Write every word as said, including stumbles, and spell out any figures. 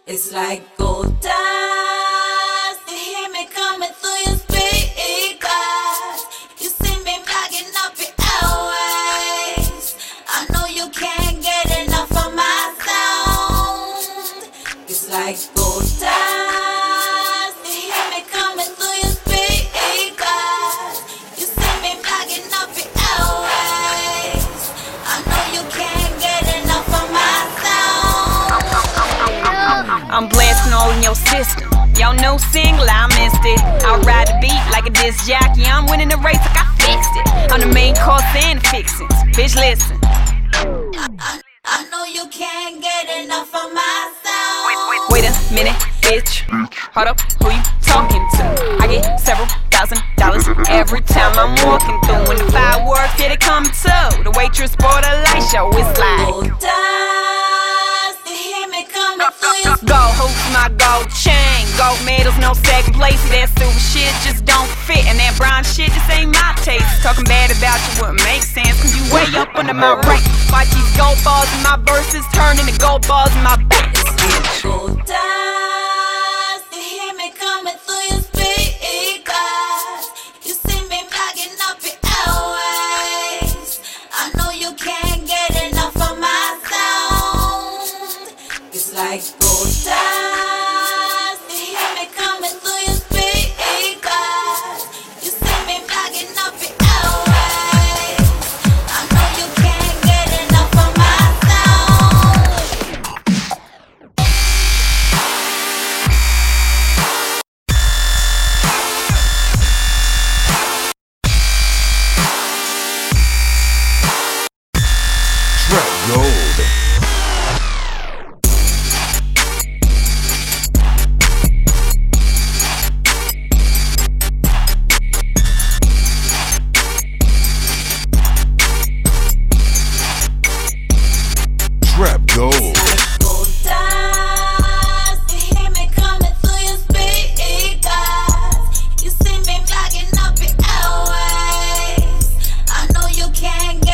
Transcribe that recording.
It's like gold dust. You hear me coming through your speakers. You see me blocking up your airways. I know you can't get enough of my sound. It's like gold dust. You hear me coming through your speakers. You see me blocking up your airways. I know you can't get enough of my sound. I'm blasting all in your system. Y'all know single, I missed it. I ride the beat like a disc jockey. I'm winning the race like I fixed it. I'm the main course and the fixins. Bitch, listen. I, I, I know you can't get enough of my sound. Wait, wait, wait a minute, bitch. Hold up, who you talking to? I get several thousand dollars every time I'm walking through. When the fireworks, yeah, they come too. The waitress for the light show, it's like gold dust, you hear me coming through your gold hoops, my gold chain. Gold medals, no second place. See that silver shit just don't fit. And that brown shit just ain't my taste. Talking bad about you wouldn't make sense, cause you way up under my rank. Watch these gold balls in my verses turn into gold balls in my back. gold dust, you hear me coming through your speakers. You see me blocking up your airways. I know you can't get enough of my sound. It's like gold dust, you hear me coming through your speakers. You see me blocking up your airways. I know you can't get enough of my sound. Trap Gold. Trap Gold. Gold dust, you hear me coming through your speakers. You see me blocking up your airways. I know you can't